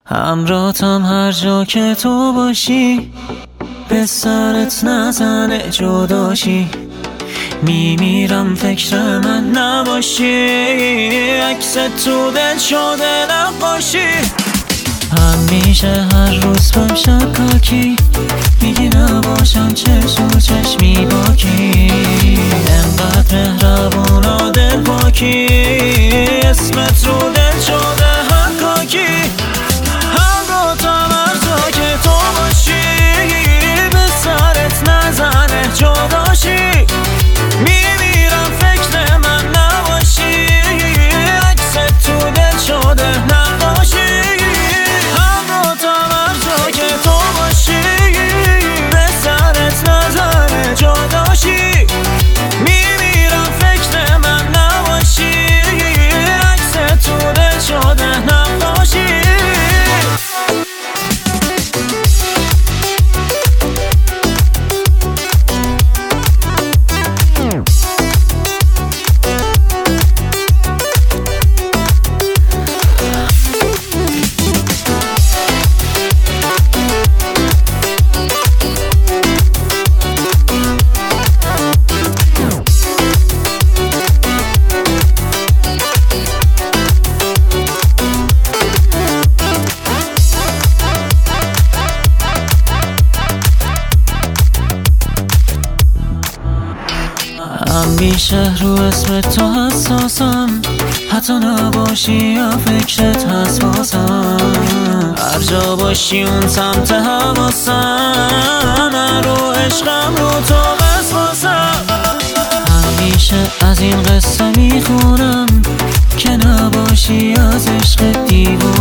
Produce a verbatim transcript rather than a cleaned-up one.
همراهتم هر جا که تو باشی، به سرت نزنه جداشی. میمیرم فکر من نباشی، عکس تو دل شده نقاشی. همیشه هر روز بهم شکاکی، میگی نباشم چشم و چشمی باکی. انقدر مهربون و دل پاکی، اسمت رو دل شده حکاکی. همراهتم هر جا که تو باشی، به سرت نزنه جداشی. میمیرم فکر من نباشی، عکس تو دل شده نقاشی. همراهتم هر جا که تو باشی، به سرت نزنه جداشی. میمیرم فکر من نباشی، عکس تو دل شده نقاشی. همیشه رو اسم تو حساسم، حتی نباشی یا فکرت هست بازم. هر جا باشی اون سمت حواسم، رو عشقم رو تو بسپاسم. همیشه از این قصه میخونم که نباشی از عشق دیوونم.